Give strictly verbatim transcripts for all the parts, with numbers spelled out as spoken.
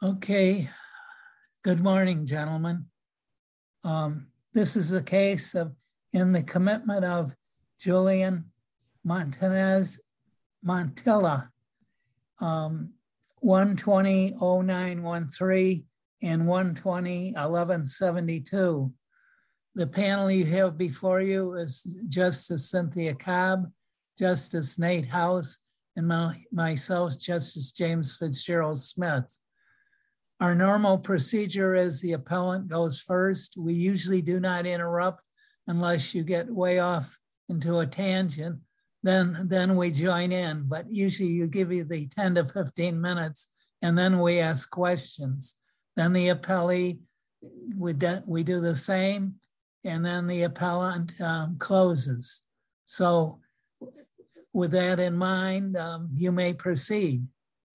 Okay, good morning, gentlemen. Um, this is a case of in the commitment of Julian Montanez Montilla, um, one twenty oh nine one three and one twenty eleven seventy-two. The panel you have before you is Justice Cynthia Cobb, Justice Nate House, and my, myself, Justice James Fitzgerald Smith. Our normal procedure is the appellant goes first. We usually do not interrupt unless you get way off into a tangent. Then, then we join in, but usually you give you the ten to fifteen minutes and then we ask questions. Then the appellee, we, we do the same, and then the appellant um, closes. So with that in mind, um, you may proceed.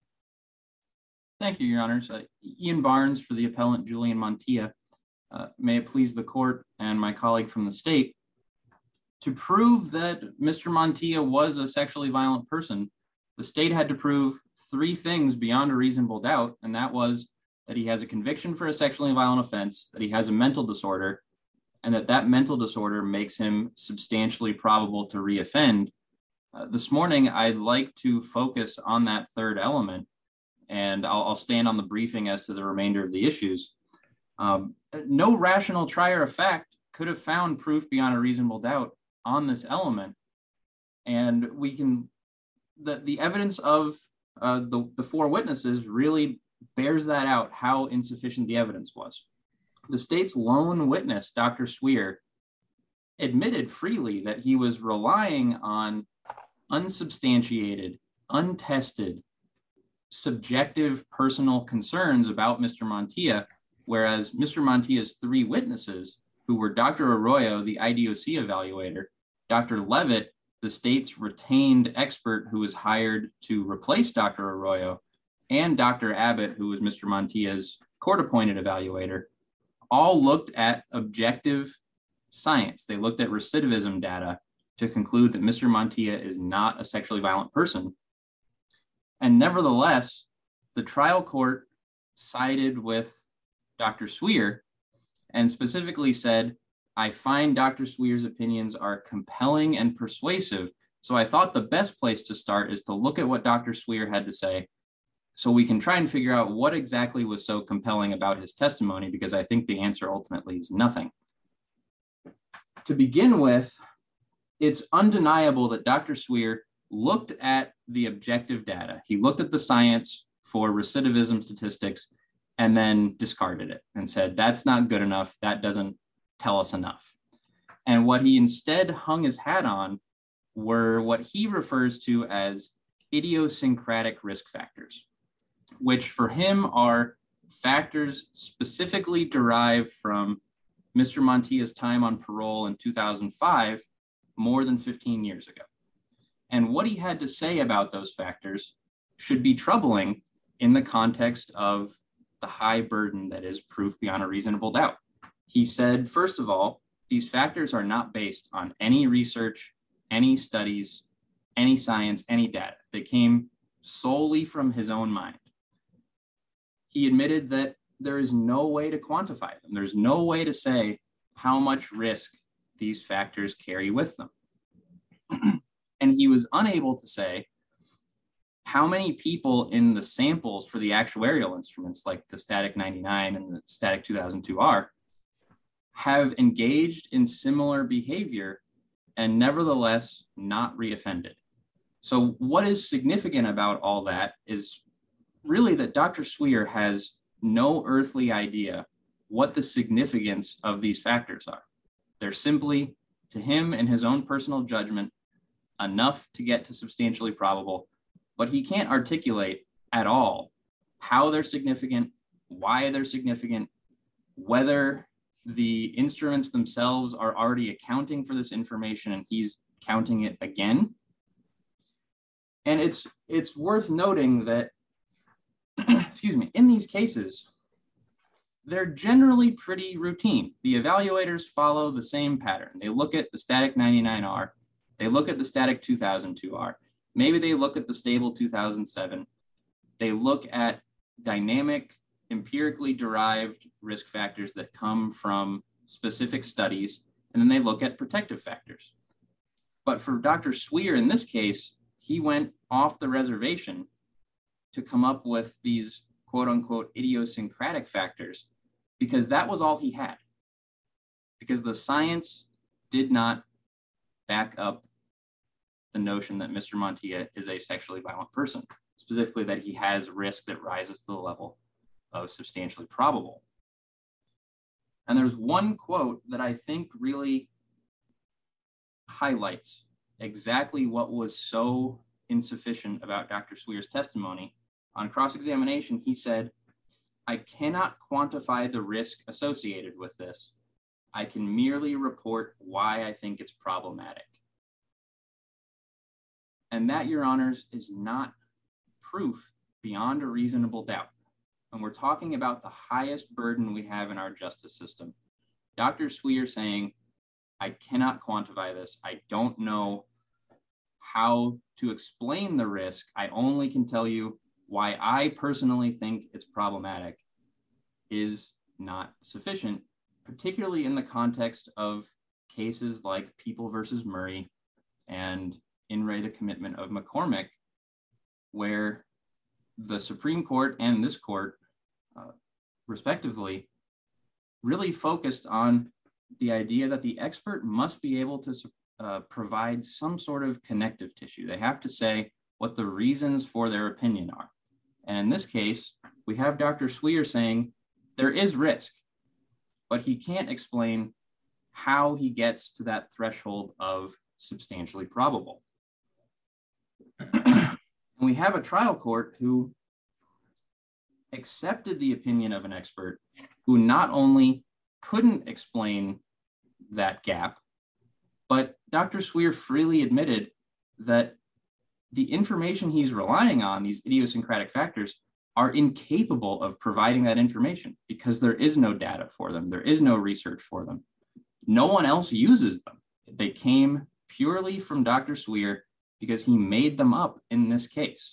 Thank you, Your Honors. Uh, Ian Barnes for the appellant Julian Montilla. Uh, may it please the court and my colleague from the state, to prove that Mister Montilla was a sexually violent person, the state had to prove three things beyond a reasonable doubt, and that was that he has a conviction for a sexually violent offense, that he has a mental disorder, and that that mental disorder makes him substantially probable to reoffend. Uh, this morning, I'd like to focus on that third element, and I'll, I'll stand on the briefing as to the remainder of the issues. Um, no rational trier of fact could have found proof beyond a reasonable doubt on this element. And we can, the, the evidence of uh, the, the four witnesses really bears that out, how insufficient the evidence was. The state's lone witness, Doctor Swear, admitted freely that he was relying on unsubstantiated, untested, subjective personal concerns about Mister Montilla, whereas Mister Montilla's three witnesses, who were Doctor Arroyo, the I D O C evaluator, Doctor Levitt, the state's retained expert who was hired to replace Doctor Arroyo, and Doctor Abbott, who was Mister Montilla's court-appointed evaluator, all looked at objective science. They looked at recidivism data to conclude that Mister Montilla is not a sexually violent person. And nevertheless, the trial court sided with Doctor Swear and specifically said, I find Doctor Swear's opinions are compelling and persuasive. So I thought the best place to start is to look at what Doctor Swear had to say so we can try and figure out what exactly was so compelling about his testimony, because I think the answer ultimately is nothing. To begin with, it's undeniable that Doctor Swear looked at the objective data. He looked at the science for recidivism statistics and then discarded it and said, that's not good enough. That doesn't tell us enough. And what he instead hung his hat on were what he refers to as idiosyncratic risk factors, which for him are factors specifically derived from Mister Montilla's time on parole in two thousand five, more than fifteen years ago. And what he had to say about those factors should be troubling in the context of the high burden that is proof beyond a reasonable doubt. He said, first of all, these factors are not based on any research, any studies, any science, any data. They came solely from his own mind. He admitted that there is no way to quantify them. There's no way to say how much risk these factors carry with them. And he was unable to say how many people in the samples for the actuarial instruments like the Static ninety-nine and the Static two thousand two R have engaged in similar behavior and nevertheless not reoffended. So what is significant about all that is really that Doctor Swear has no earthly idea what the significance of these factors are. They're simply, to him and his own personal judgment, enough to get to substantially probable, but he can't articulate at all how they're significant, why they're significant, whether the instruments themselves are already accounting for this information and he's counting it again. And it's it's worth noting that, excuse me, in these cases, they're generally pretty routine. The evaluators follow the same pattern. They look at the Static ninety-nine R, they look at the Static two thousand two R, maybe they look at the Stable two thousand seven, they look at dynamic empirically derived risk factors that come from specific studies, and then they look at protective factors. But for Doctor Sweer in this case, he went off the reservation to come up with these quote unquote idiosyncratic factors because that was all he had. Because the science did not back up the notion that Mister Montilla is a sexually violent person, specifically that he has risk that rises to the level of substantially probable. And there's one quote that I think really highlights exactly what was so insufficient about Doctor Sweer's testimony. On cross-examination, he said, "I cannot quantify the risk associated with this. I can merely report why I think it's problematic." And that, Your Honors, is not proof beyond a reasonable doubt. And we're talking about the highest burden we have in our justice system. Doctor Sweer saying, "I cannot quantify this. I don't know how to explain the risk. I only can tell you why I personally think it's problematic," is not sufficient, particularly in the context of cases like People versus Murray and In re the Commitment of McCormick, where the Supreme Court and this court, uh, respectively, really focused on the idea that the expert must be able to uh, provide some sort of connective tissue. They have to say what the reasons for their opinion are. And in this case, we have Doctor Sweer saying there is risk, but he can't explain how he gets to that threshold of substantially probable. And we have a trial court who accepted the opinion of an expert who not only couldn't explain that gap, but Doctor Sweer freely admitted that the information he's relying on, these idiosyncratic factors, are incapable of providing that information because there is no data for them. There is no research for them. No one else uses them. They came purely from Doctor Sweer because he made them up in this case.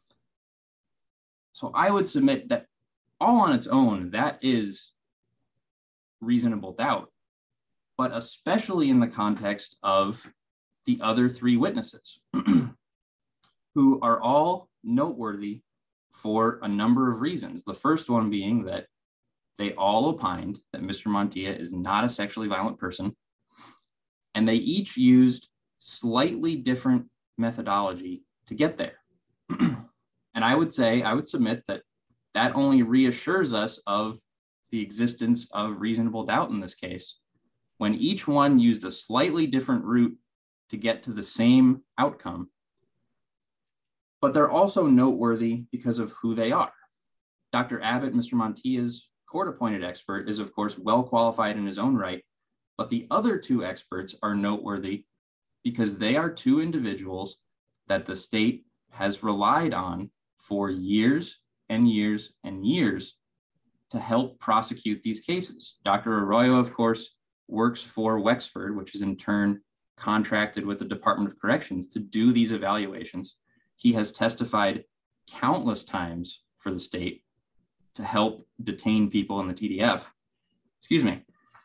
So I would submit that all on its own, that is reasonable doubt, but especially in the context of the other three witnesses who are all noteworthy for a number of reasons. The first one being that they all opined that Mister Montilla is not a sexually violent person, and they each used slightly different methodology to get there. And I would say, I would submit that that only reassures us of the existence of reasonable doubt in this case, when each one used a slightly different route to get to the same outcome. But they're also noteworthy because of who they are. Doctor Abbott, Mister Montilla's court-appointed expert, is of course well qualified in his own right, but the other two experts are noteworthy because they are two individuals that the state has relied on for years and years and years to help prosecute these cases. Doctor Arroyo, of course, works for Wexford, which is in turn contracted with the Department of Corrections to do these evaluations. He has testified countless times for the state to help detain people in the T D F. Excuse me.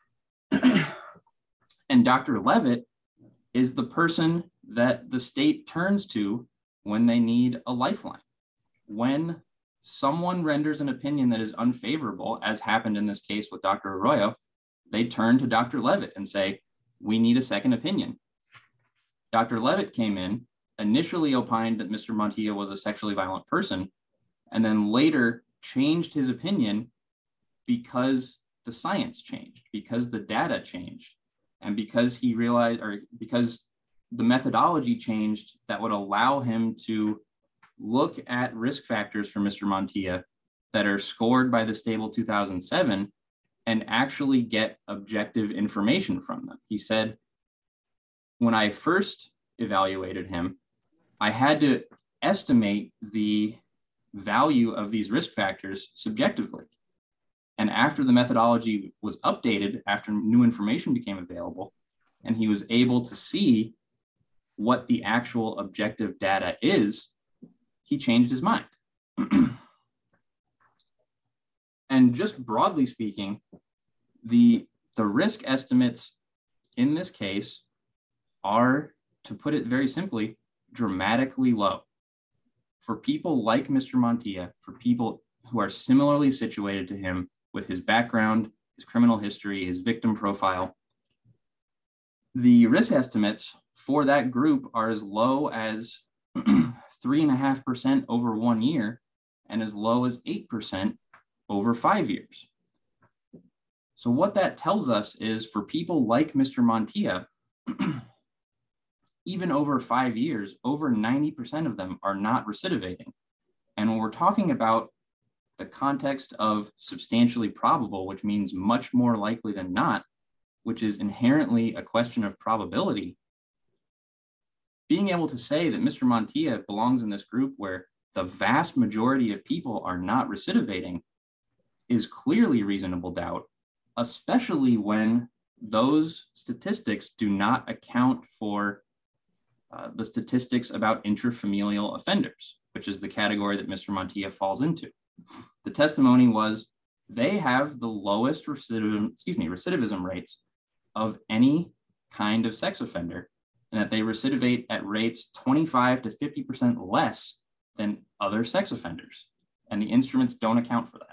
And Doctor Levitt is the person that the state turns to when they need a lifeline. When someone renders an opinion that is unfavorable, as happened in this case with Doctor Arroyo, they turn to Doctor Levitt and say, "We need a second opinion." Doctor Levitt came in, initially opined that Mister Montilla was a sexually violent person, and then later changed his opinion because the science changed, because the data changed, and because he realized, or because the methodology changed that would allow him to look at risk factors for Mister Montilla that are scored by the Stable two thousand seven and actually get objective information from them. He said, "When I first evaluated him, I had to estimate the value of these risk factors subjectively. And after the methodology was updated, after new information became available, and he was able to see what the actual objective data is, he changed his mind." And just broadly speaking, the, the risk estimates in this case are, to put it very simply, dramatically low. For people like Mister Montilla, for people who are similarly situated to him with his background, his criminal history, his victim profile, the risk estimates for that group are as low as three and a half percent over one year and as low as eight percent over five years. So what that tells us is for people like Mister Montilla, even over five years, over ninety percent of them are not recidivating. And when we're talking about the context of substantially probable, which means much more likely than not, which is inherently a question of probability, being able to say that Mister Montilla belongs in this group where the vast majority of people are not recidivating is clearly reasonable doubt, especially when those statistics do not account for uh, the statistics about intrafamilial offenders, which is the category that Mister Montilla falls into. The testimony was they have the lowest recidivism, excuse me, recidivism rates of any kind of sex offender, and that they recidivate at rates twenty-five to fifty percent less than other sex offenders. And the instruments don't account for that.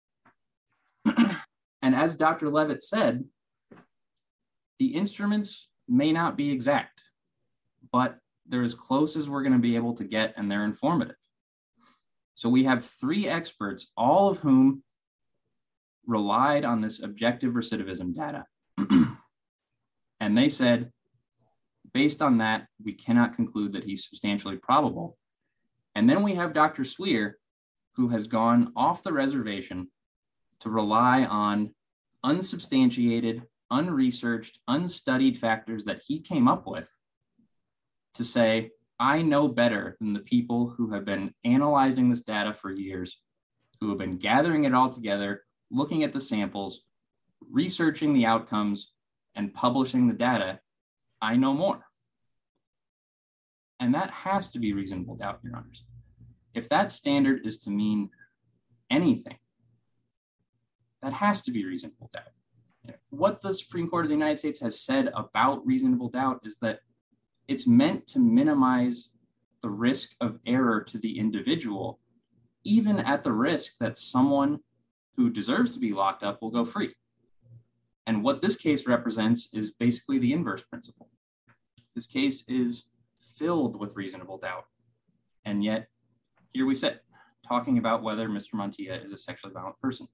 And as Doctor Levitt said, the instruments may not be exact, but they're as close as we're going to be able to get, and they're informative. So we have three experts, all of whom relied on this objective recidivism data. And they said, based on that, we cannot conclude that he's substantially probable. And then we have Doctor Sweer, who has gone off the reservation to rely on unsubstantiated, unresearched, unstudied factors that he came up with to say, I know better than the people who have been analyzing this data for years, who have been gathering it all together, looking at the samples, researching the outcomes, and publishing the data. I know more. And that has to be reasonable doubt, Your Honors. If that standard is to mean anything, that has to be reasonable doubt. What the Supreme Court of the United States has said about reasonable doubt is that it's meant to minimize the risk of error to the individual, even at the risk that someone who deserves to be locked up will go free. And what this case represents is basically the inverse principle. This case is filled with reasonable doubt. And yet, here we sit, talking about whether Mister Montilla is a sexually violent person.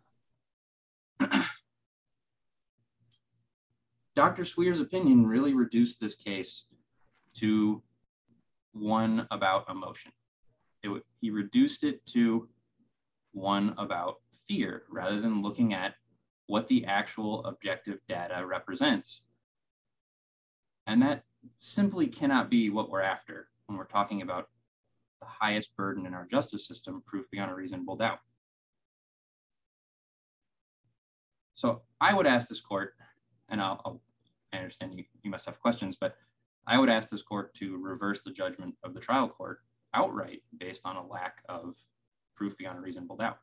Doctor Sweer's opinion really reduced this case to one about emotion. It, he reduced it to one about fear, rather than looking at what the actual objective data represents. And that simply cannot be what we're after when we're talking about the highest burden in our justice system, proof beyond a reasonable doubt. So I would ask this court, and I'll, I'll I understand you, you must have questions, but I would ask this court to reverse the judgment of the trial court outright based on a lack of proof beyond a reasonable doubt.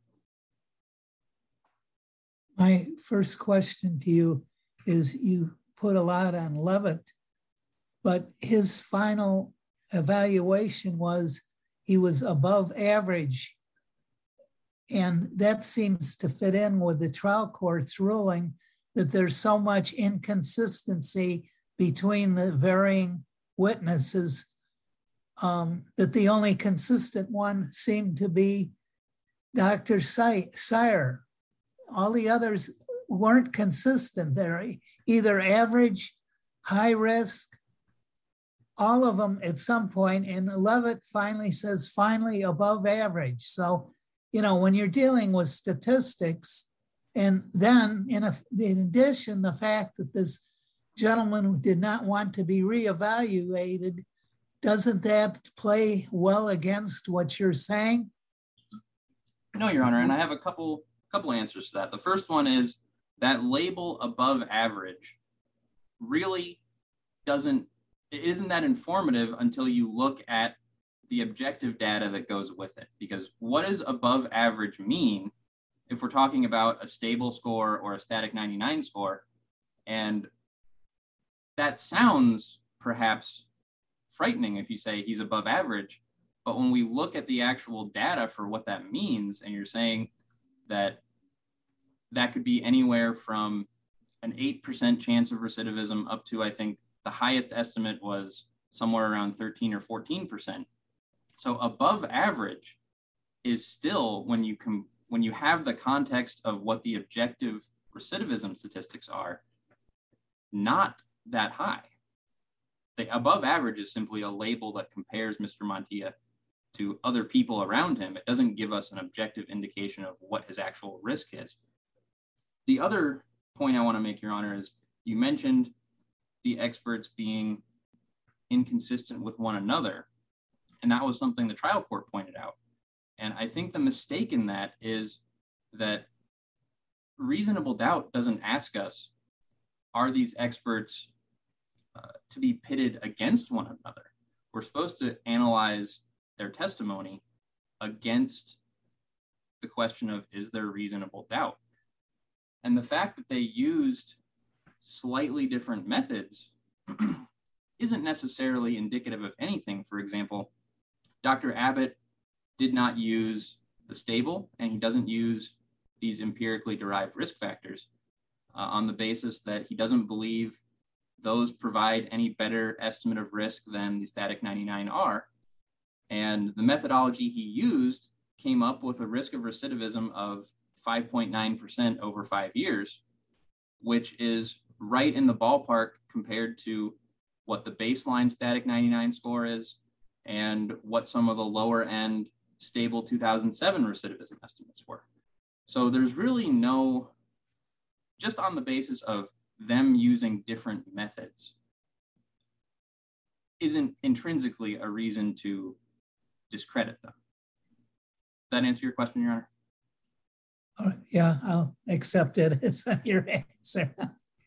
My first question to you is, you put a lot on Levitt, but his final evaluation was he was above average. And that seems to fit in with the trial court's ruling that there's so much inconsistency between the varying witnesses um, that the only consistent one seemed to be Doctor Sire. All the others weren't consistent. They're either average, high risk, all of them at some point, and Levitt finally says finally above average. So, you know, when you're dealing with statistics, and then in, a, in addition, the fact that this gentleman did not want to be reevaluated, doesn't that play well against what you're saying? No, Your Honor, and I have a couple, couple answers to that. The first one is that label above average really doesn't, it isn't that informative until you look at the objective data that goes with it. Because what does above average mean if we're talking about a stable score or a static ninety-nine score, and that sounds perhaps frightening if you say he's above average, but when we look at the actual data for what that means, and you're saying that that could be anywhere from an eight percent chance of recidivism up to, I think the highest estimate was somewhere around thirteen or fourteen percent. So above average is still, when you com- when you have the context of what the objective recidivism statistics are, not that high. The above average is simply a label that compares Mister Montilla to other people around him. It doesn't give us an objective indication of what his actual risk is. The other point I want to make, Your Honor, is you mentioned the experts being inconsistent with one another, and that was something the trial court pointed out. And I think the mistake in that is that reasonable doubt doesn't ask us, are these experts uh, to be pitted against one another? We're supposed to analyze their testimony against the question of, is there reasonable doubt? And the fact that they used slightly different methods isn't necessarily indicative of anything. For example, Doctor Abbott did not use the stable, and he doesn't use these empirically derived risk factors uh, on the basis that he doesn't believe those provide any better estimate of risk than the static ninety-nine are. And the methodology he used came up with a risk of recidivism of five point nine percent over five years, which is right in the ballpark compared to what the baseline static ninety-nine score is and what some of the lower end stable two thousand seven recidivism estimates were. So there's really no, just on the basis of them using different methods, isn't intrinsically a reason to discredit them. Does that answer your question, Your Honor? Uh, yeah, I'll accept it as your answer.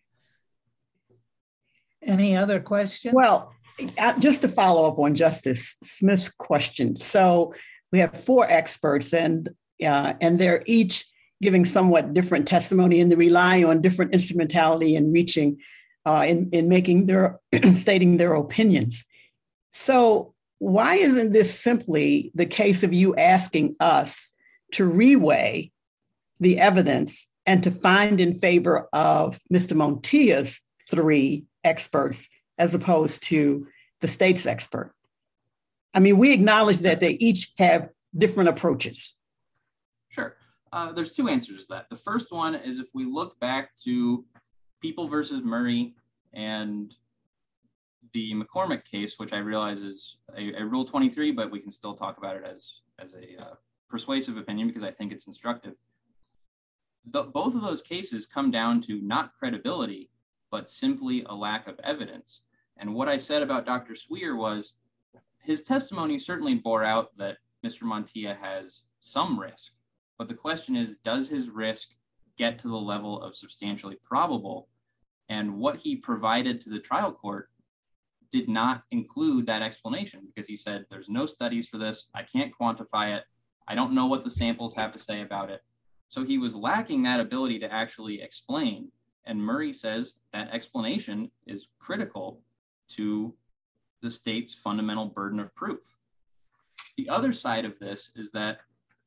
Any other questions? Well, uh, just to follow up on Justice Smith's question. So we have four experts, and uh, and they're each giving somewhat different testimony, and they rely on different instrumentality in reaching, uh, in, in making their, stating their opinions. So why isn't this simply the case of you asking us to reweigh the evidence and to find in favor of Mister Montilla's three experts as opposed to the state's expert? I mean, we acknowledge that they each have different approaches. Sure. Uh, there's two answers to that. The first one is if we look back to People versus Murray and the McCormick case, which I realize is a, a Rule twenty-three, but we can still talk about it as, as a uh, persuasive opinion because I think it's instructive. The, both of those cases come down to not credibility, but simply a lack of evidence. And what I said about Doctor Sweer was his testimony certainly bore out that Mister Montilla has some risk. But the question is, does his risk get to the level of substantially probable? And what he provided to the trial court did not include that explanation because he said, there's no studies for this. I can't quantify it. I don't know what the samples have to say about it. So he was lacking that ability to actually explain. And Murray says that explanation is critical to the state's fundamental burden of proof. The other side of this is that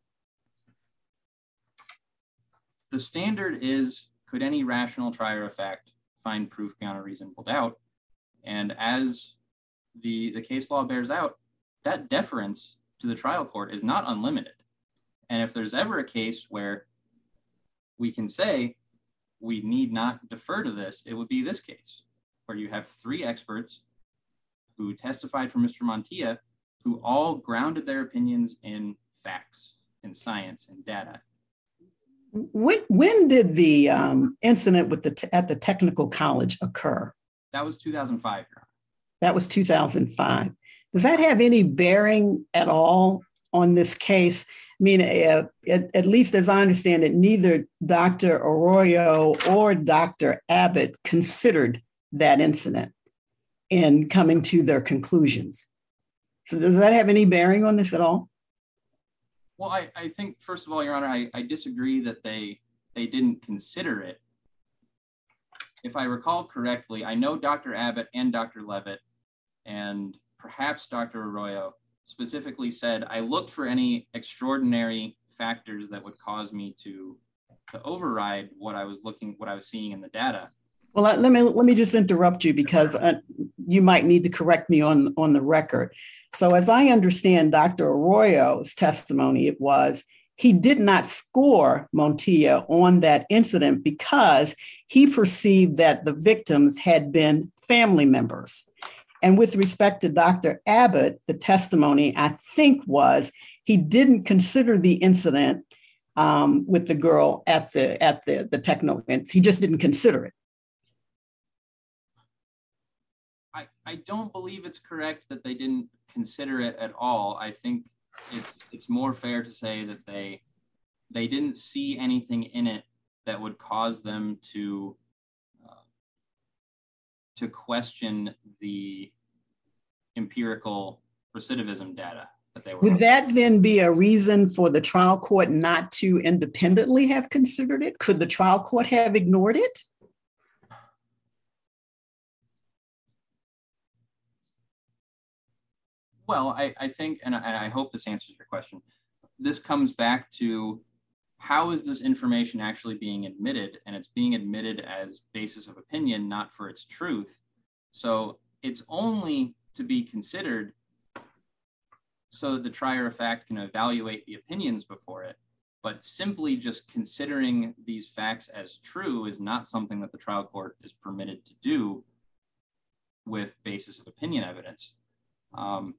the standard is, could any rational trier of fact find proof beyond a reasonable doubt? And as the, the case law bears out, that deference to the trial court is not unlimited. And if there's ever a case where we can say we need not defer to this, it would be this case, where you have three experts who testified for Mister Montilla, who all grounded their opinions in facts, in science, and data. When, when did the um, incident with the t- at the technical college occur? That was two thousand five, Your Honor. That was two thousand five. Does that have any bearing at all on this case? I mean, uh, at, at least as I understand it, neither Doctor Arroyo or Doctor Abbott considered that incident in coming to their conclusions. So does that have any bearing on this at all? Well, I, I think, first of all, Your Honor, I, I disagree that they they didn't consider it. If I recall correctly, I know Doctor Abbott and Doctor Levitt and perhaps Doctor Arroyo specifically said, I looked for any extraordinary factors that would cause me to, to override what I was looking, what I was seeing in the data. Well, let me let me just interrupt you because uh, you might need to correct me on, on the record. So as I understand Doctor Arroyo's testimony, it was he did not score Montilla on that incident because he perceived that the victims had been family members. And with respect to Doctor Abbott, the testimony, I think, was he didn't consider the incident um, with the girl at the at the, the techno. He just didn't consider it. I, I don't believe it's correct that they didn't consider it at all. I think it's it's more fair to say that they they didn't see anything in it that would cause them to uh, to question the empirical recidivism data that they were. Would that then be a reason for the trial court not to independently have considered it? Could the trial court have ignored it? Well, I, I think, and I, and I hope this answers your question, this comes back to how is this information actually being admitted? And it's being admitted as basis of opinion, not for its truth. So it's only to be considered so that the trier of fact can evaluate the opinions before it. But simply just considering these facts as true is not something that the trial court is permitted to do with basis of opinion evidence. Um,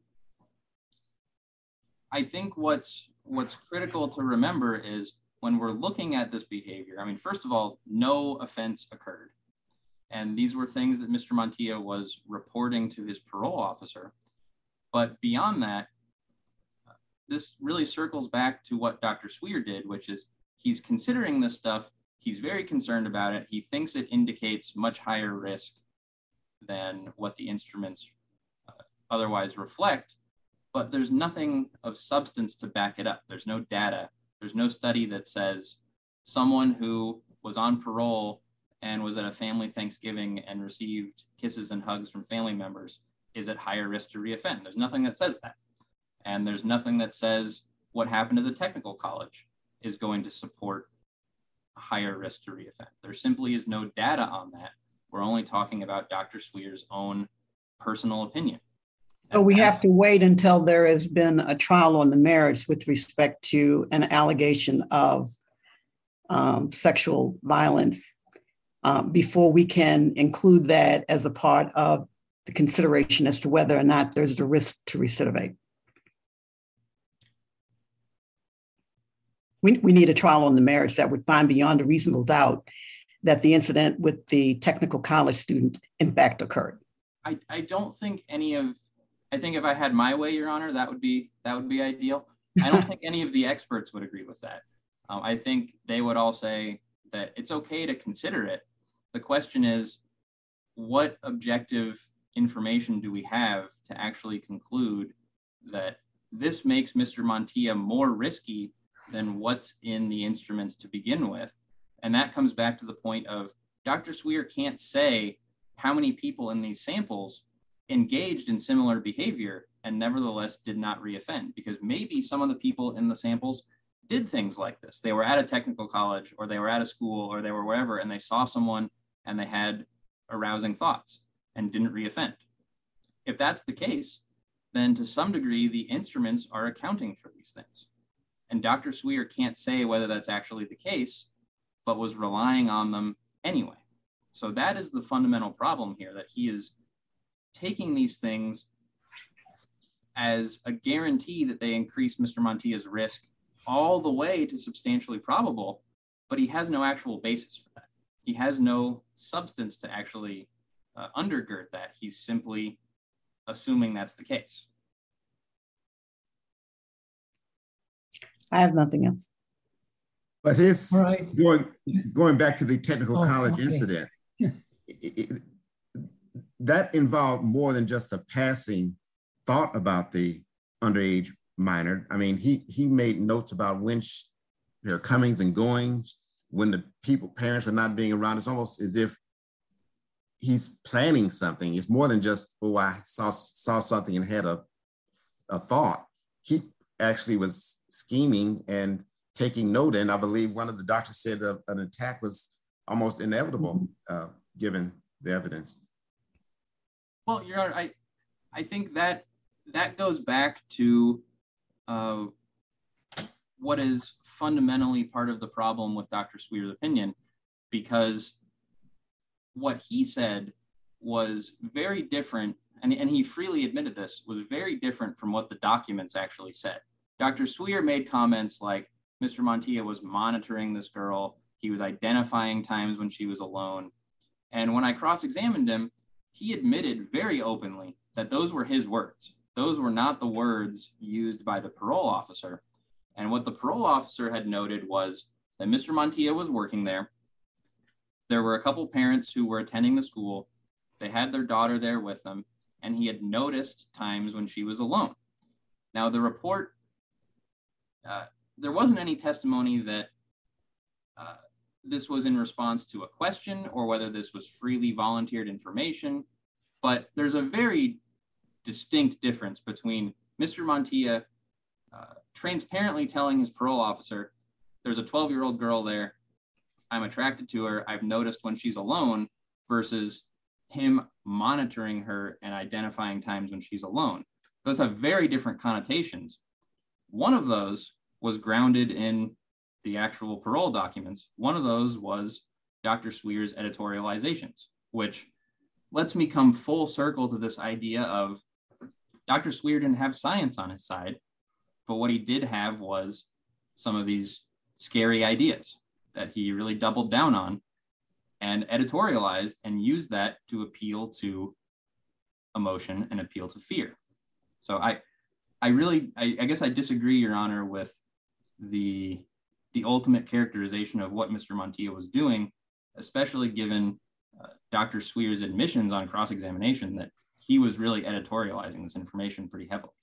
I think what's what's critical to remember is when we're looking at this behavior, I mean, first of all, no offense occurred. And these were things that Mister Montilla was reporting to his parole officer. But beyond that, this really circles back to what Doctor Sweer did, which is he's considering this stuff. He's very concerned about it. He thinks it indicates much higher risk than what the instruments uh, otherwise reflect. But there's nothing of substance to back it up. There's no data. There's no study that says someone who was on parole and was at a family Thanksgiving and received kisses and hugs from family members is at higher risk to reoffend. There's nothing that says that. And there's nothing that says what happened to the technical college is going to support a higher risk to reoffend. There simply is no data on that. We're only talking about Doctor Sweer's own personal opinion. So we have to wait until there has been a trial on the merits with respect to an allegation of um, sexual violence uh, before we can include that as a part of the consideration as to whether or not there's the risk to recidivate. We, we need a trial on the merits that would find beyond a reasonable doubt that the incident with the technical college student in fact occurred. I, I don't think any of I think if I had my way, Your Honor, that would be that would be ideal. I don't think any of the experts would agree with that. Um, I think they would all say that it's okay to consider it. The question is, what objective information do we have to actually conclude that this makes Mister Montilla more risky than what's in the instruments to begin with? And that comes back to the point of Doctor Sweer can't say how many people in these samples engaged in similar behavior and nevertheless did not reoffend, because maybe some of the people in the samples did things like this. They were at a technical college or they were at a school or they were wherever and they saw someone and they had arousing thoughts and didn't reoffend. If that's the case, then to some degree, the instruments are accounting for these things. And Doctor Sweer can't say whether that's actually the case, but was relying on them anyway. So that is the fundamental problem here, that he is taking these things as a guarantee that they increase Mister Montilla's risk all the way to substantially probable, but he has no actual basis for that. He has no substance to actually uh, undergird that. He's simply assuming that's the case. I have nothing else. But it's right. going, going back to the technical Oh, college okay. incident. it, it, that involved more than just a passing thought about the underage minor. I mean, he he made notes about when she, her comings and goings, when the people, parents are not being around. It's almost as if he's planning something. It's more than just, oh, I saw saw something and had a, a thought. He actually was scheming and taking note. And I believe one of the doctors said that an attack was almost inevitable, uh, given the evidence. Well, Your Honor, I, I think that that goes back to uh, what is fundamentally part of the problem with Doctor Swear's opinion, because what he said was very different, and, and he freely admitted this, was very different from what the documents actually said. Doctor Swear made comments like Mister Montilla was monitoring this girl, he was identifying times when she was alone. And when I cross-examined him, he admitted very openly that those were his words. Those were not the words used by the parole officer. And what the parole officer had noted was that Mister Montilla was working there. There were a couple parents who were attending the school. They had their daughter there with them, and he had noticed times when she was alone. Now, the report, uh, there wasn't any testimony that uh, this was in response to a question or whether this was freely volunteered information, but there's a very distinct difference between Mister Montilla uh, transparently telling his parole officer, there's a twelve-year-old girl there, I'm attracted to her, I've noticed when she's alone, versus him monitoring her and identifying times when she's alone. Those have very different connotations. One of those was grounded in the actual parole documents. One of those was Doctor Swear's editorializations, which lets me come full circle to this idea of Doctor Swear didn't have science on his side, but what he did have was some of these scary ideas that he really doubled down on and editorialized and used that to appeal to emotion and appeal to fear. So I, I really, I, I guess I disagree, Your Honor, with the, the ultimate characterization of what Mister Montilla was doing, especially given uh, Doctor Swear's admissions on cross-examination that he was really editorializing this information pretty heavily.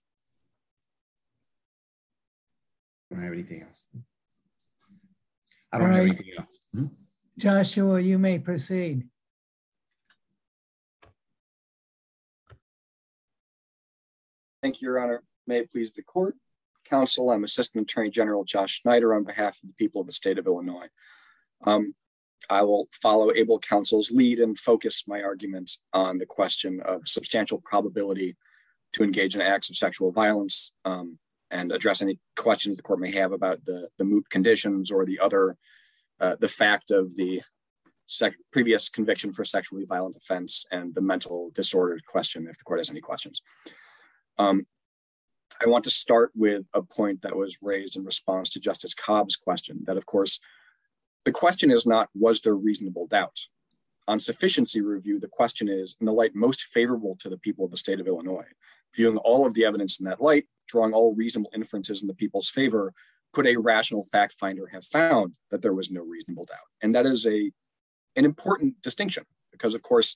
I don't have anything else. I don't All have right. anything else. Hmm? Joshua, you may proceed. Thank you, Your Honor. May it please the court. Counsel, I'm Assistant Attorney General Josh Schneider on behalf of the people of the state of Illinois. Um, I will follow able counsel's lead and focus my argument on the question of substantial probability to engage in acts of sexual violence um, and address any questions the court may have about the, the moot conditions or the other, uh, the fact of the sec- previous conviction for sexually violent offense and the mental disorder question, if the court has any questions. Um, I want to start with a point that was raised in response to Justice Cobb's question, that of course, the question is not, was there reasonable doubt? On sufficiency review, the question is, in the light most favorable to the people of the state of Illinois, viewing all of the evidence in that light, drawing all reasonable inferences in the people's favor, could a rational fact finder have found that there was no reasonable doubt? And that is a, an important distinction because, of course,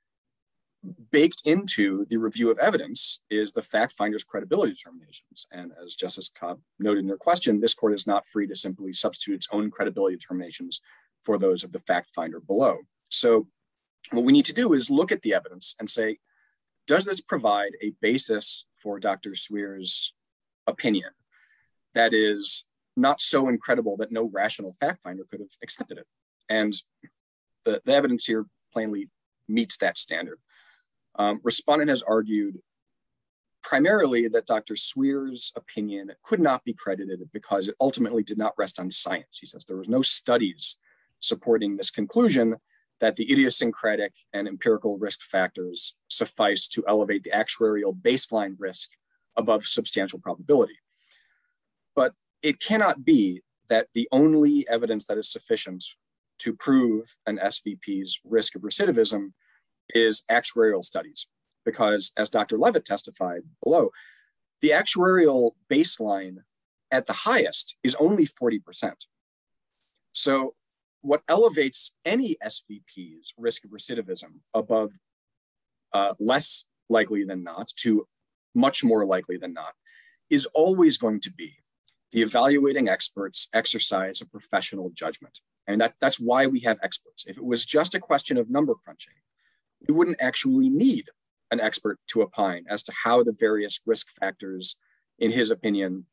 baked into the review of evidence is the fact finder's credibility determinations. And as Justice Cobb noted in her question, this court is not free to simply substitute its own credibility determinations for those of the fact finder below. So what we need to do is look at the evidence and say, does this provide a basis for Doctor Swear's opinion that is not so incredible that no rational fact finder could have accepted it? And the, the evidence here plainly meets that standard. Um, respondent has argued primarily that Doctor Swear's opinion could not be credited because it ultimately did not rest on science. He says there was no studies supporting this conclusion that the idiosyncratic and empirical risk factors suffice to elevate the actuarial baseline risk above substantial probability. But it cannot be that the only evidence that is sufficient to prove an S V P's risk of recidivism is actuarial studies, because as Doctor Levitt testified below, the actuarial baseline at the highest is only forty percent. So what elevates any S V P's risk of recidivism above uh, less likely than not to much more likely than not is always going to be the evaluating experts exercise of professional judgment. And that, that's why we have experts. If it was just a question of number crunching, we wouldn't actually need an expert to opine as to how the various risk factors, in his opinion,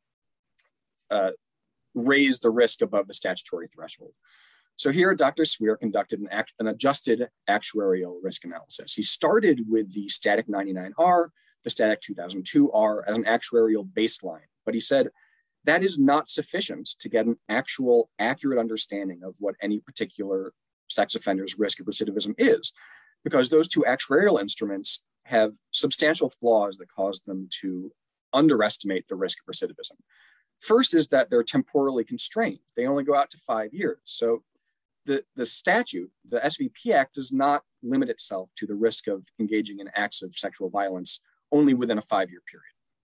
uh, raise the risk above the statutory threshold. So here, Doctor Swear conducted an, act, an adjusted actuarial risk analysis. He started with the static ninety-nine R, the static two thousand two R as an actuarial baseline, but he said that is not sufficient to get an actual accurate understanding of what any particular sex offender's risk of recidivism is, because those two actuarial instruments have substantial flaws that cause them to underestimate the risk of recidivism. First is that they're temporally constrained. They only go out to five years. So the, the statute, the S V P Act, does not limit itself to the risk of engaging in acts of sexual violence only within a five-year period.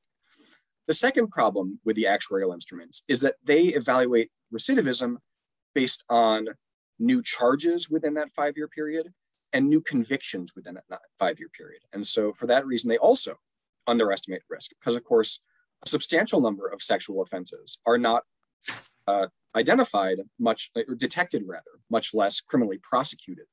The second problem with the actuarial instruments is that they evaluate recidivism based on new charges within that five-year period and new convictions within that five-year period. And so for that reason, they also underestimate risk because, of course, a substantial number of sexual offenses are not uh, identified much, or detected rather, much less criminally prosecuted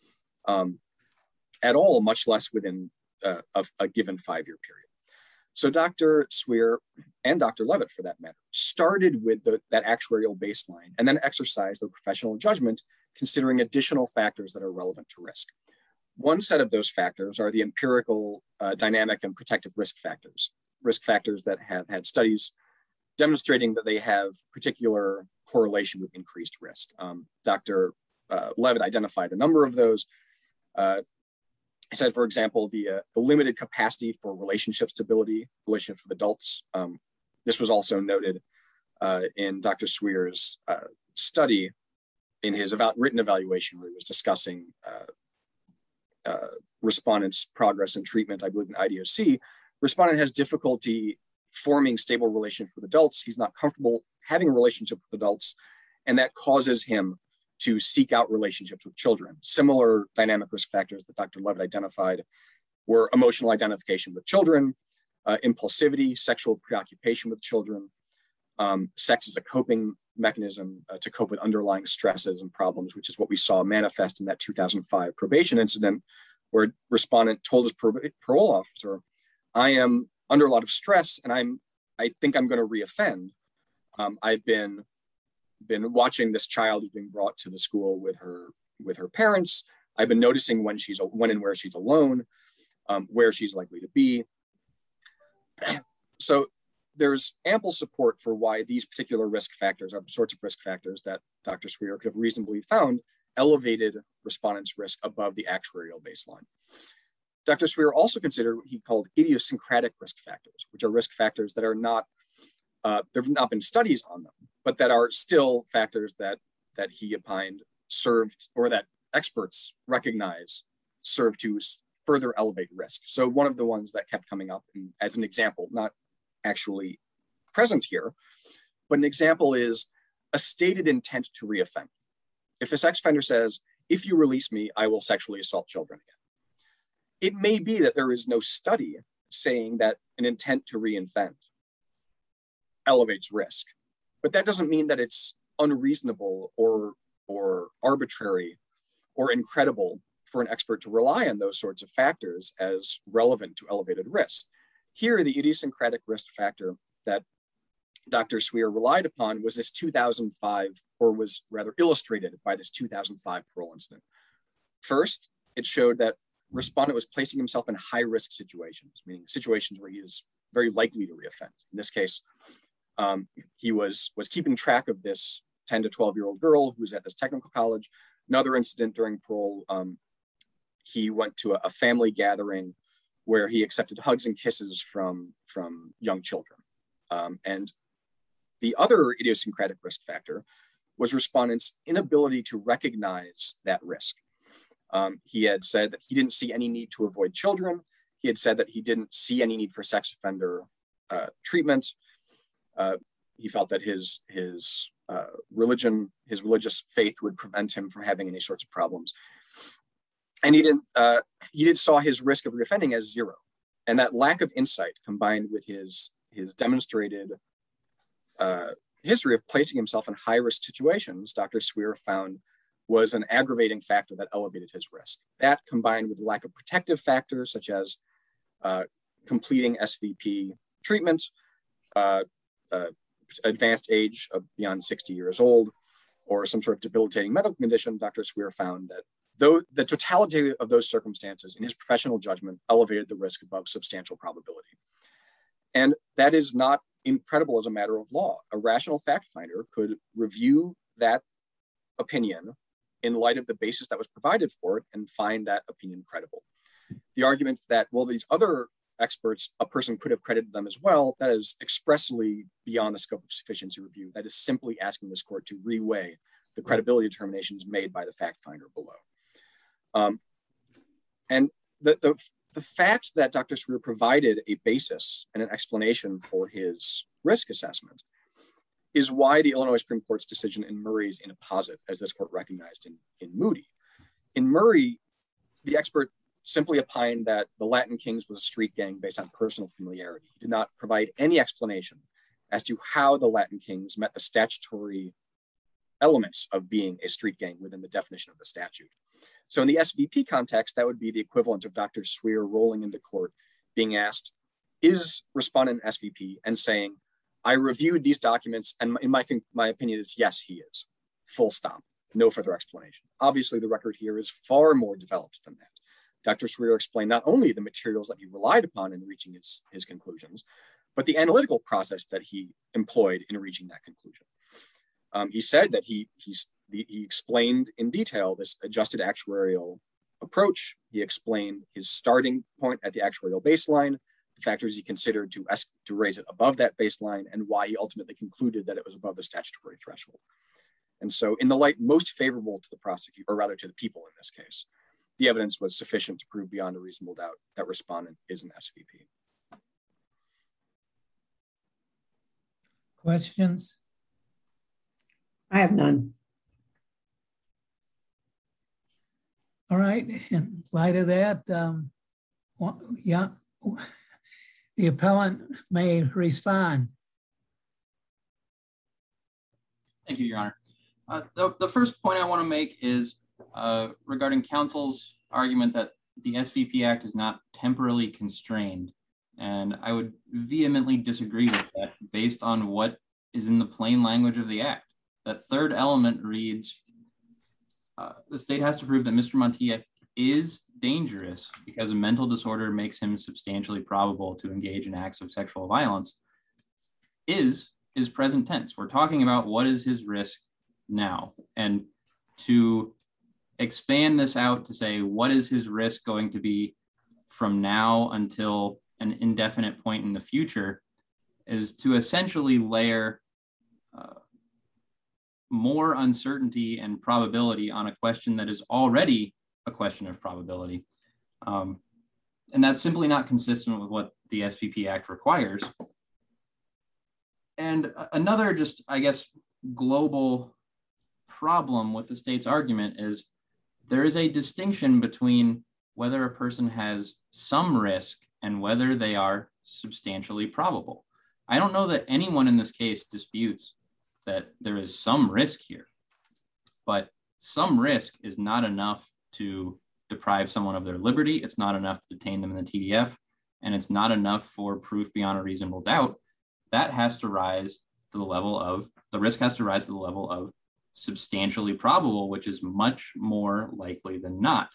um, at all, much less within uh, a, a given five-year period. So Doctor Swear and Doctor Levitt, for that matter, started with the, that actuarial baseline and then exercised their professional judgment, considering additional factors that are relevant to risk. One set of those factors are the empirical, uh, dynamic, and protective risk factors, risk factors that have had studies demonstrating that they have particular correlation with increased risk. Um, Doctor Uh, Levitt identified a number of those. Uh, He said, for example, the, uh, the limited capacity for relationship stability, relationships with adults. Um, this was also noted uh, in Doctor Swear's uh, study in his eval written evaluation, where he was discussing uh, uh, respondents' progress in treatment, I believe in I D O C. Respondent has difficulty forming stable relationships with adults. He's not comfortable having a relationship with adults, and that causes him to seek out relationships with children. Similar dynamic risk factors that Doctor Levitt identified were emotional identification with children, uh, impulsivity, sexual preoccupation with children, um, sex as a coping mechanism uh, to cope with underlying stresses and problems, which is what we saw manifest in that two thousand five probation incident, where respondent told his parole officer, I am under a lot of stress and I'm, I think I'm gonna reoffend. Um, I've been been watching this child who's being brought to the school with her with her parents. I've been noticing when she's when and where she's alone, um, where she's likely to be. So there's ample support for why these particular risk factors are the sorts of risk factors that Doctor Swear could have reasonably found elevated respondents' risk above the actuarial baseline. Doctor Swear also considered what he called idiosyncratic risk factors, which are risk factors that are not Uh, there have not been studies on them, but that are still factors that that he opined served, or that experts recognize serve to further elevate risk. So one of the ones that kept coming up in, as an example, not actually present here, but an example is a stated intent to reoffend. If a sex offender says, if you release me, I will sexually assault children again. It may be that there is no study saying that an intent to reoffend elevates risk, but that doesn't mean that it's unreasonable or or arbitrary or incredible for an expert to rely on those sorts of factors as relevant to elevated risk. Here, the idiosyncratic risk factor that Doctor Swear relied upon was this two thousand five, or was rather illustrated by this two thousand five parole incident. First, it showed that respondent was placing himself in high-risk situations, meaning situations where he is very likely to reoffend. In this case, Um, he was, was keeping track of this ten to twelve year old girl who was at this technical college. Another incident during parole, um, he went to a, a family gathering where he accepted hugs and kisses from, from young children. Um, and the other idiosyncratic risk factor was respondents' inability to recognize that risk. Um, he had said that he didn't see any need to avoid children. He had said that he didn't see any need for sex offender uh, treatment. Uh, he felt that his his uh, religion, his religious faith would prevent him from having any sorts of problems. And he didn't, uh, he did saw his risk of reoffending as zero. And that lack of insight combined with his his demonstrated uh, history of placing himself in high-risk situations, Doctor Swear found was an aggravating factor that elevated his risk. That, combined with the lack of protective factors such as uh, completing S V P treatment, uh, uh, advanced age of beyond sixty years old, or some sort of debilitating medical condition, Doctor Swear found that though the totality of those circumstances in his professional judgment elevated the risk above substantial probability. And that is not incredible as a matter of law. A rational fact finder could review that opinion in light of the basis that was provided for it and find that opinion credible. The argument that, well, these other experts, a person could have credited them as well, that is expressly beyond the scope of sufficiency review. That is simply asking this court to reweigh the credibility determinations made by the fact finder below. Um, and the, the, the fact that Doctor Swear provided a basis and an explanation for his risk assessment is why the Illinois Supreme Court's decision in Murray is in a posit, as this court recognized in, in Moody. In Murray, the expert simply opined that the Latin Kings was a street gang based on personal familiarity. He did not provide any explanation as to how the Latin Kings met the statutory elements of being a street gang within the definition of the statute. So in the S V P context, that would be the equivalent of Doctor Swear rolling into court, being asked, is respondent an S V P, and saying, I reviewed these documents, and in my, my opinion is, yes, he is, full stop, no further explanation. Obviously, the record here is far more developed than that. Doctor Swear explained not only the materials that he relied upon in reaching his, his conclusions, but the analytical process that he employed in reaching that conclusion. Um, he said that he, he's, he explained in detail this adjusted actuarial approach. He explained his starting point at the actuarial baseline, the factors he considered to, to raise it above that baseline, and why he ultimately concluded that it was above the statutory threshold. And so in the light most favorable to the prosecutor, or rather to the people in this case, the evidence was sufficient to prove beyond a reasonable doubt that respondent is an S V P. Questions? I have none. All right, in light of that, um, well, yeah, the appellant may respond. Thank you, Your Honor. Uh, the, the first point I want to make is uh, regarding counsel's argument that the S V P Act is not temporally constrained. And I would vehemently disagree with that based on what is in the plain language of the Act. That third element reads, uh, the state has to prove that Mister Montilla is dangerous because a mental disorder makes him substantially probable to engage in acts of sexual violence. Is is present tense. We're talking about what is his risk now. And to expand this out to say, what is his risk going to be from now until an indefinite point in the future, is to essentially layer uh, more uncertainty and probability on a question that is already a question of probability. Um, and that's simply not consistent with what the S V P Act requires. And another just, I guess, global problem with the state's argument is there is a distinction between whether a person has some risk and whether they are substantially probable. I don't know that anyone in this case disputes that there is some risk here, but some risk is not enough to deprive someone of their liberty. It's not enough to detain them in the T D F, and it's not enough for proof beyond a reasonable doubt. That has to rise to the level of, the risk has to rise to the level of substantially probable, which is much more likely than not.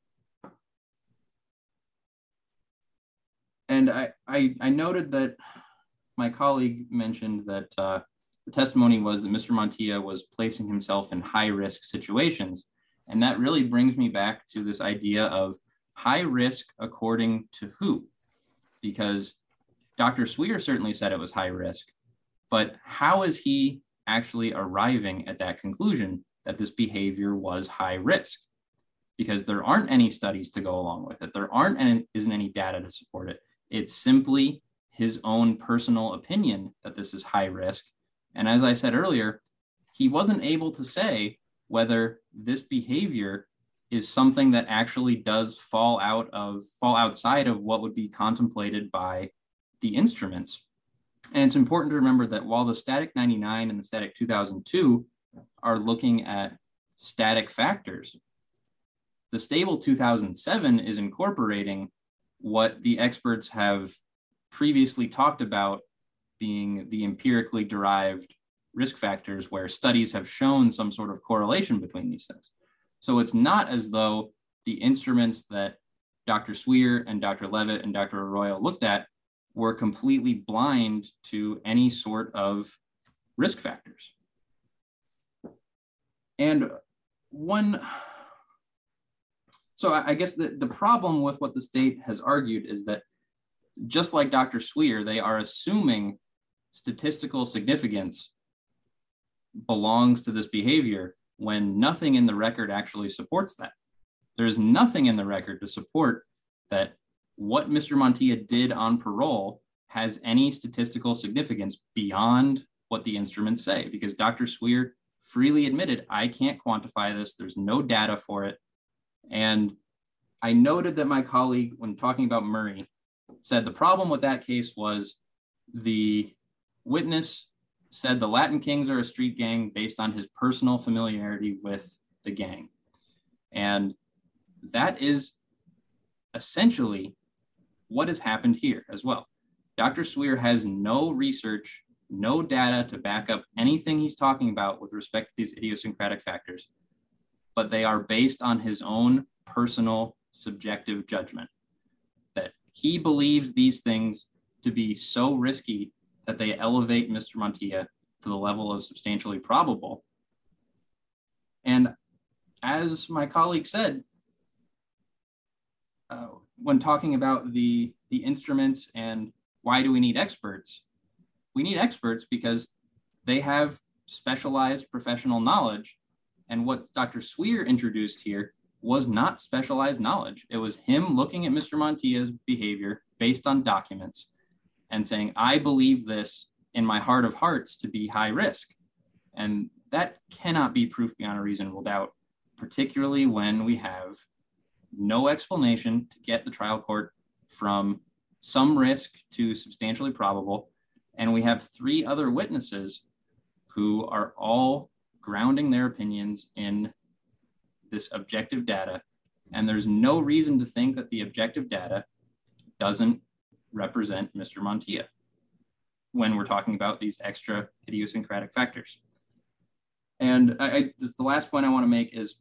And I, I, I noted that my colleague mentioned that uh, the testimony was that Mister Montilla was placing himself in high-risk situations. And that really brings me back to this idea of high risk according to who? Because Doctor Swear certainly said it was high risk, but how is he actually arriving at that conclusion that this behavior was high risk? Because there aren't any studies to go along with it. There aren't any, isn't any data to support it. It's simply his own personal opinion that this is high risk. And as I said earlier, he wasn't able to say whether this behavior is something that actually does fall out of, fall outside of what would be contemplated by the instruments. And it's important to remember that while the static ninety-nine and the static two thousand two are looking at static factors, the stable two thousand seven is incorporating what the experts have previously talked about being the empirically derived risk factors, where studies have shown some sort of correlation between these things. So it's not as though the instruments that Doctor Sweer and Doctor Levitt and Doctor Arroyo looked at were completely blind to any sort of risk factors. And one, so I guess the, the problem with what the state has argued is that just like Doctor Sweer, they are assuming statistical significance belongs to this behavior when nothing in the record actually supports that. There's nothing in the record to support that what Mister Montilla did on parole has any statistical significance beyond what the instruments say, because Doctor Sweer freely admitted, I can't quantify this. There's no data for it. And I noted that my colleague, when talking about Murray, said the problem with that case was the witness said the Latin Kings are a street gang based on his personal familiarity with the gang. And that is essentially what has happened here as well. Doctor Sweer has no research, no data to back up anything he's talking about with respect to these idiosyncratic factors, but they are based on his own personal subjective judgment that he believes these things to be so risky that they elevate Mister Montilla to the level of substantially probable. And as my colleague said, uh, when talking about the, the instruments and why do we need experts, we need experts because they have specialized professional knowledge. And what Doctor Sweer introduced here was not specialized knowledge. It was him looking at Mister Montilla's behavior based on documents and saying, I believe this in my heart of hearts to be high risk. And that cannot be proof beyond a reasonable doubt, particularly when we have no explanation to get the trial court from some risk to substantially probable. And we have three other witnesses who are all grounding their opinions in this objective data. And there's no reason to think that the objective data doesn't represent Mister Montilla when we're talking about these extra idiosyncratic factors. And I, I just the last point I want to make is,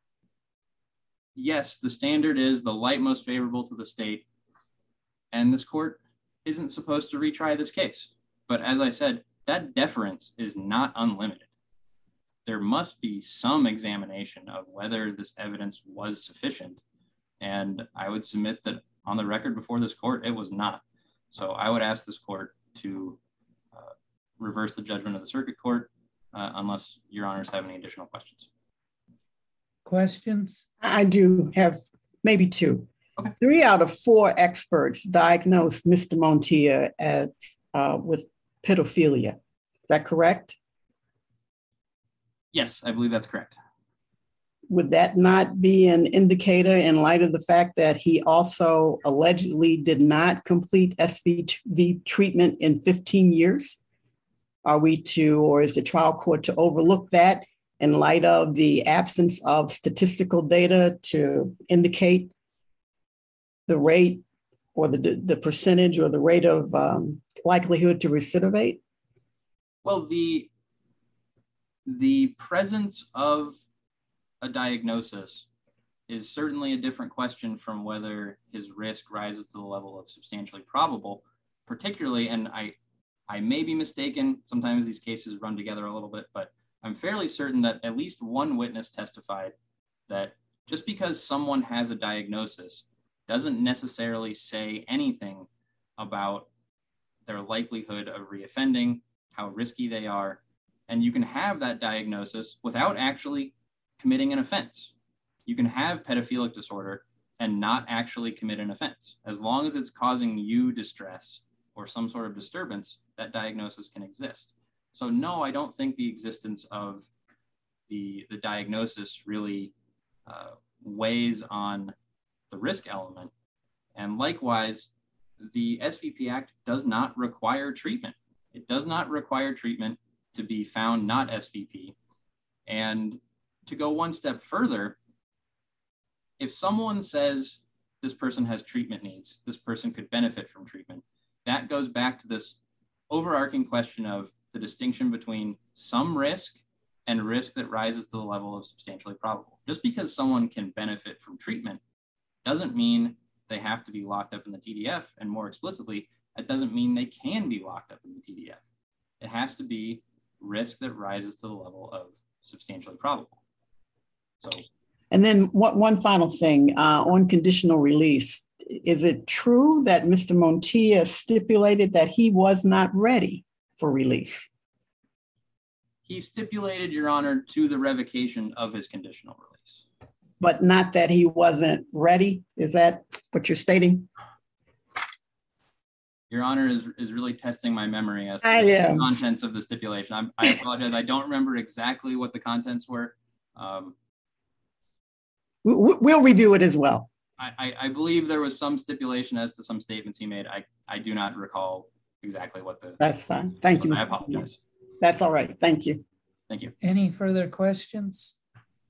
yes, the standard is the light most favorable to the state, and this court isn't supposed to retry this case. But as I said, that deference is not unlimited. There must be some examination of whether this evidence was sufficient. And I would submit that on the record before this court, it was not. So I would ask this court to uh, reverse the judgment of the circuit court, uh, unless your honors have any additional questions. Questions? I do have maybe two. Okay. Three out of four experts diagnosed Mister Montilla as, uh, with pedophilia. Is that correct? Yes, I believe that's correct. Would that not be an indicator in light of the fact that he also allegedly did not complete S V T treatment in fifteen years? Are we to, or is the trial court to overlook that in light of the absence of statistical data to indicate the rate or the, the percentage or the rate of um, likelihood to recidivate? Well, the, the presence of a diagnosis is certainly a different question from whether his risk rises to the level of substantially probable, particularly, and I, I may be mistaken, sometimes these cases run together a little bit, but I'm fairly certain that at least one witness testified that just because someone has a diagnosis doesn't necessarily say anything about their likelihood of reoffending, how risky they are, and you can have that diagnosis without actually committing an offense. You can have pedophilic disorder and not actually commit an offense. As long as it's causing you distress or some sort of disturbance, that diagnosis can exist. So no, I don't think the existence of the, the diagnosis really uh, weighs on the risk element. And likewise, the S V P Act does not require treatment. It does not require treatment to be found not S V P. And to go one step further, if someone says this person has treatment needs, this person could benefit from treatment, that goes back to this overarching question of the distinction between some risk and risk that rises to the level of substantially probable. Just because someone can benefit from treatment doesn't mean they have to be locked up in the T D F, and more explicitly, that doesn't mean they can be locked up in the T D F. It has to be risk that rises to the level of substantially probable. So, and then what, one final thing uh, on conditional release. Is it true that Mister Montilla stipulated that he was not ready for release? He stipulated, Your Honor, to the revocation of his conditional release. But not that he wasn't ready? Is that what you're stating? Your Honor is, is really testing my memory as to I the am. contents of the stipulation. I'm, I apologize. I don't remember exactly what the contents were. Um, we, we'll review it as well. I, I, I believe there was some stipulation as to some statements he made. I, I do not recall exactly what the... That's fine. Thank you. I Mister apologize. That's all right. Thank you. Thank you. Any further questions?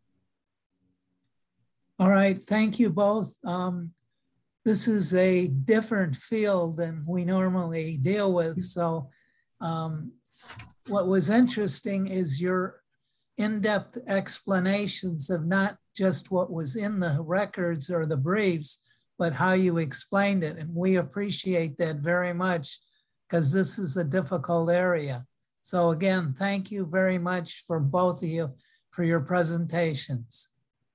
All right, thank you both. Um, this is a different field than we normally deal with. So um, what was interesting is your in-depth explanations of not just what was in the records or the briefs, but how you explained it. And we appreciate that very much because this is a difficult area. So again, thank you very much for both of you for your presentations.